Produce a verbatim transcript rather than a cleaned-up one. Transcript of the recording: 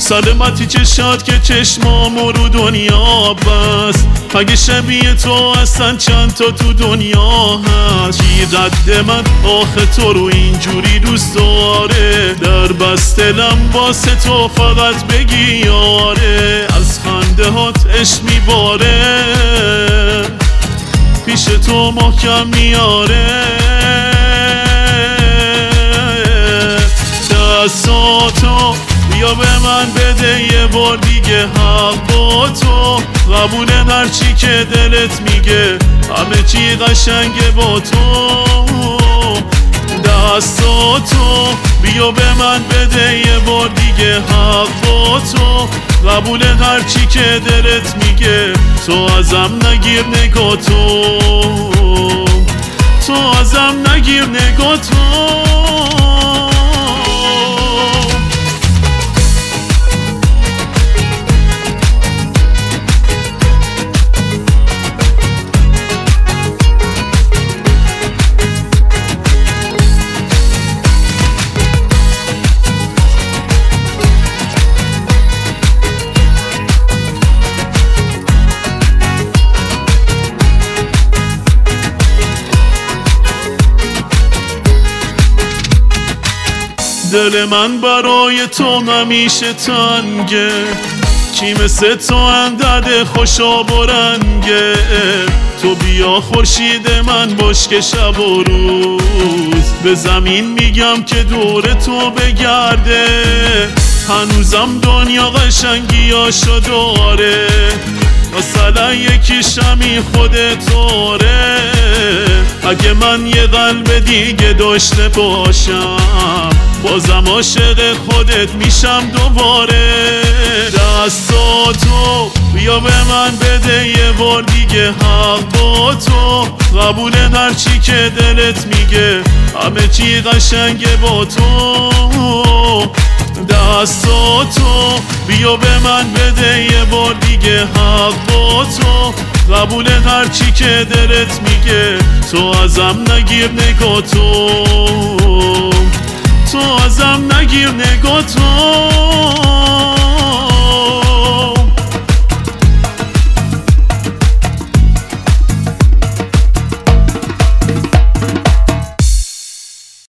سلامتی چشات که چشمامو رو دنیا بست، اگه شبیه تو اصلا چند تا تو دنیا هست. چی قد من آخه تو رو اینجوری دوست داره، در بست دلم واسه تو فقط بگی یاره. از خنده هات عشق میباره، پیش تو محکم میاره. دستاتو بیا به من بده یه بار دیگه، حق با تو قبوله هرچی که دلت میگه، همه چی قشنگه با تو. دستاتو بیا به من بده یه بار دیگه، حق با تو قبوله هرچی که دلت میگه. تو ازم نگیر نگاه تو، تو ازم نگیر نگاه تو. دل من برای تو همیشه تنگه، کی مثل تو اندرده خوشا برنگه. تو بیا خورشید من باش که شب و روز به زمین میگم که دور تو بگرده. هنوزم دنیا قشنگیاشو داره، مثلا یکی شمی خودتاره. اگه من یه قلب دیگه داشته باشم، بازم عاشق خودت میشم دوباره. دستاتو بیا به من بده یه بار دیگه، حق با تو قبوله هرچی که دلت میگه، همه چی قشنگه با تو. دستاتو بیا به من بده یه بار دیگه، حق با تو قبوله هرچی که دلت میگه. تو ازم نگیر نگاه تو، تو ازم نگیر نگاه تو.